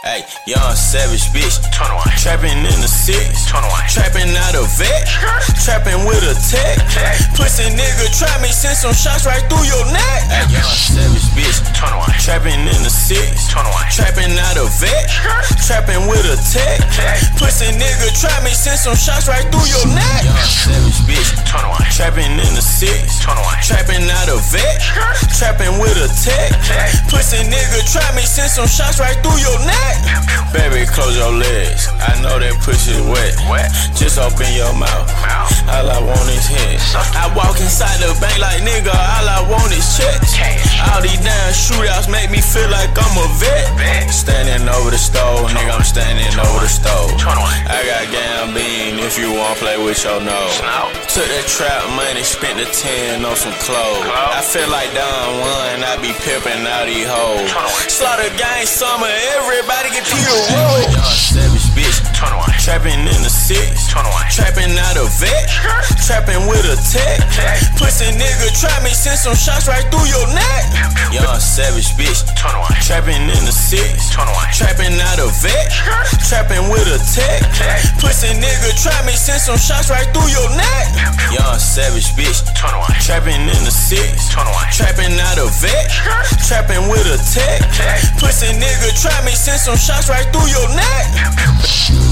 Hey, young savage bitch, trapping in the six, trapping out a vet, trapping with a tech. Pussy nigga trap me, send some shots right through your neck. Hey, young savage bitch, trapping in the six, trapping out a vet, trapping with a tech. Pussy nigga trap me, send some shots right through your neck. Young savage bitch, trapping in the six, trapping out a vet, trapping with a tech. Pussy nigga trap me, send some shots right through your neck. Baby, close your legs. I know that pussy wet. Just open your mouth. All I want is hit. I walk inside the bank like nigga, all I want is checks. All these damn shootouts make me feel like I'm a vet. Standing over the stove, nigga, I'm standing over the stove. I got Gambine if you want play with your nose. Took that trap money, spent the 10 on some clothes. I feel like Don Juan, I be pimping out these hoes. Slaughter gang summer, everybody get to the road. Young savage bitch, trapping in the six, trapping out a vet, trapping with a tech. Pussy nigga trap me, send some shots right through your neck. Young savage bitch, trapping in the six, trapping out a vet, trapping with a tech. Pussy nigga trap me, send some shots right through your neck. Young savage bitch, trapping in the six, trapping out a vet, trapping with a tech. Pussy nigga trap me, send some shots right through your neck.